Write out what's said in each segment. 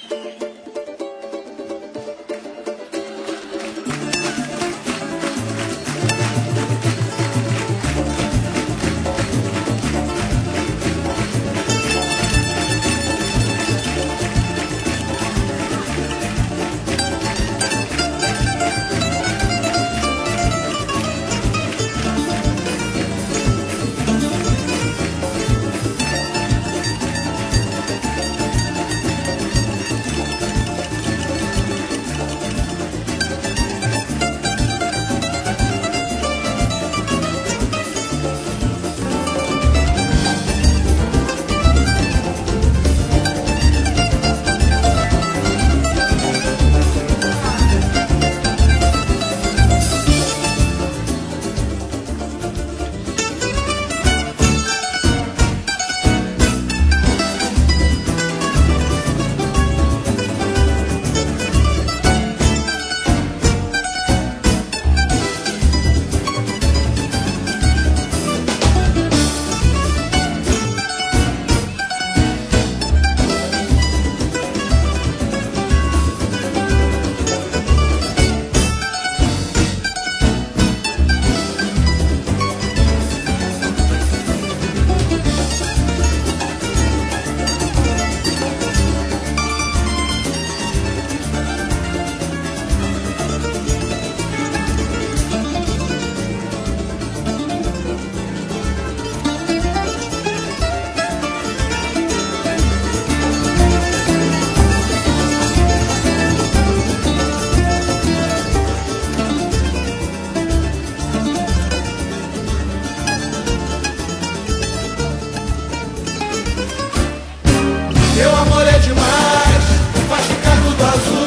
Teu amor é demais, faz ficar tudo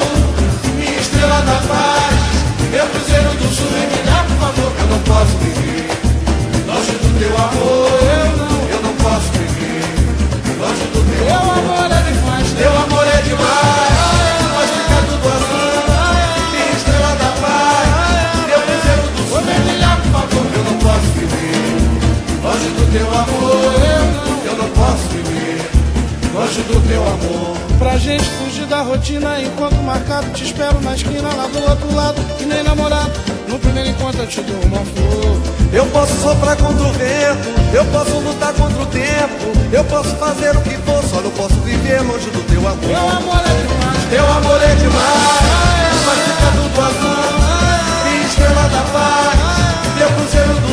azul. Minha estrela da paz, meu cruzeiro do sul. Vem me dar, por favor, eu não posso viver longe do teu amor. Eu não posso viver longe do teu amor. É demais, teu amor é demais, faz ficar tudo azul. Minha estrela da paz, meu cruzeiro do sul. Vem me dar, por favor, eu não posso viver longe do teu amor. Eu não posso viver longe do teu amor. Pra gente fugir da rotina, encontro marcado, te espero na esquina lá do outro lado, que nem namorado. No primeiro encontro eu te dou uma flor. Eu posso soprar contra o vento, eu posso lutar contra o tempo, eu posso fazer o que for, só não posso viver longe do teu amor. Teu amor é demais, teu amor é demais, faz ficar tudo azul. Minha estrela da paz, meu cruzeiro do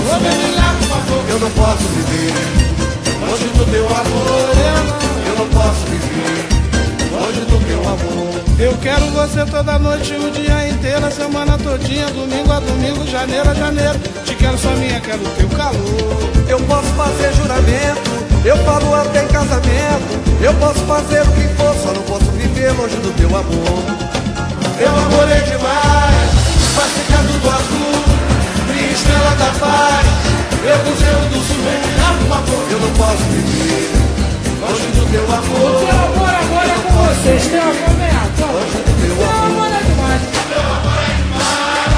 sul. Eu não posso viver longe do teu amor. Eu não posso viver longe do teu amor. Eu quero você toda noite, o dia inteiro, a semana todinha, domingo a domingo, janeiro a janeiro. Te quero só minha, quero o teu calor. Eu posso fazer juramento, eu falo até em casamento, eu posso fazer o que for, só não posso viver longe do teu amor. Teu amor é demais, faz ficar tudo azul. Minha estrela da paz, meu cruzeiro do sul. Vem me dar, por favor, eu não posso viver longe do teu amor. O teu amor agora é com vocês, teu amor é longe do teu amor. Teu amor é demais. Teu amor é demais.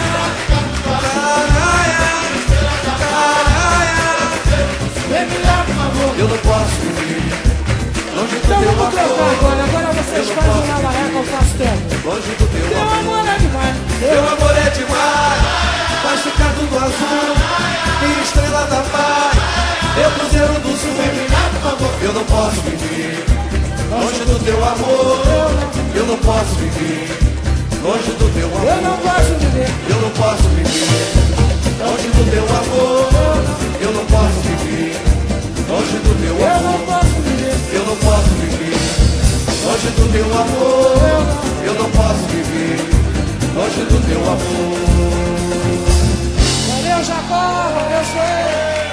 Vem me dar, por favor. Eu não posso viver longe do Então teu vamos trocar amor. agora vocês fazem uma barraca, eu faço tempo. Longe do teu Teu amor. amor é demais. Teu amor é demais, faz ficar tudo azul. Minha estrela da paz, meu cruzeiro do sul. Vem me dar, por favor. Eu não posso viver longe do teu amor. Eu não posso viver longe do teu amor. Eu não posso viver. Eu não posso viver longe do teu amor. Eu não posso viver longe do teu Eu amor. não posso viver. Eu não posso viver longe do teu amor. Eu não posso viver longe do teu amor. Valeu, Jacó, valeu, Soeiro.